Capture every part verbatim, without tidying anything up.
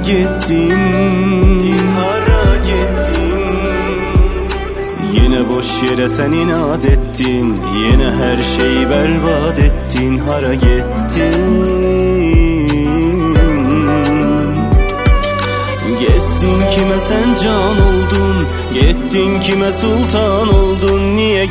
gittin, hara gittin. Yine boş yere sen inat ettin, yine her şeyi berbat ettin, hara gittin. Gittin kime sen can oldun, gittin kime sultan oldun, niye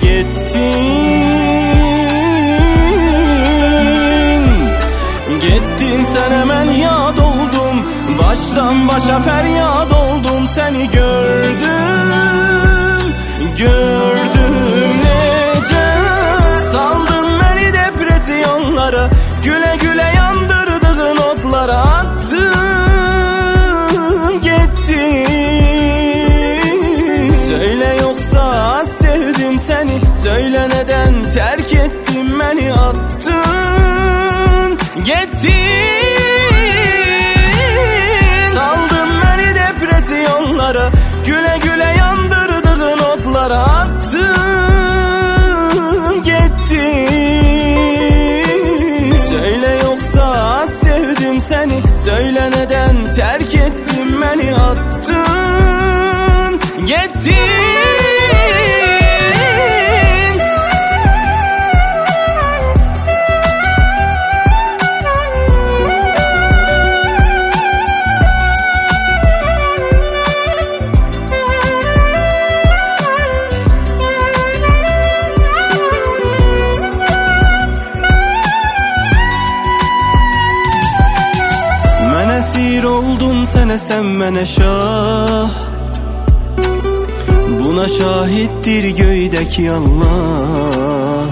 gittin? Gittin sen hemen yad oldum, baştan başa feryat oldum, seni gördüm, gördüm nece. Saldın beni depresyonlara, güle güle yandırdığın otlara attın, gittin. Söyle yoksa sevdim seni, söyle neden terk ettin beni, attın, gittin. Saldın beni depresyonlara, güle güle yandırdığın otlara attın, gittin. Söyle yoksa sevdim seni, söyle neden terk ettin beni, attın, gittin. Esir oldum sene, sen mene şah. Buna şahittir göydeki Allah.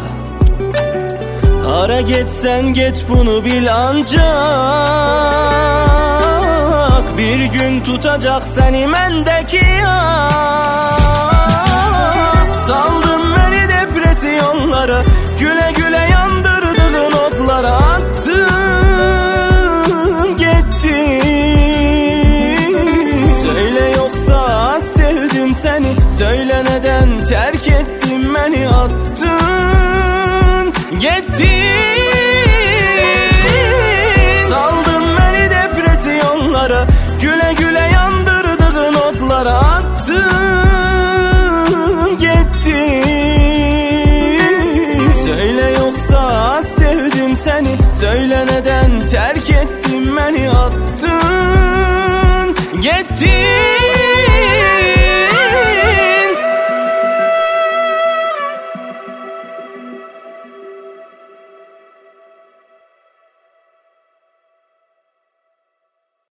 Hara gitsen git bunu bil ancak, bir gün tutacak seni mendeki ya. Saldın beni depresyonlara, güle güle yandırdığın otlara attın, söyle yoksa sevdim seni, söyle neden terk ettin beni, attın, gittin. Saldın beni depresyonlara, güle güle yandırdığın otlara attın, gittin. Söyle yoksa sevdim seni, söyle neden terk ettin beni, attın, gittin.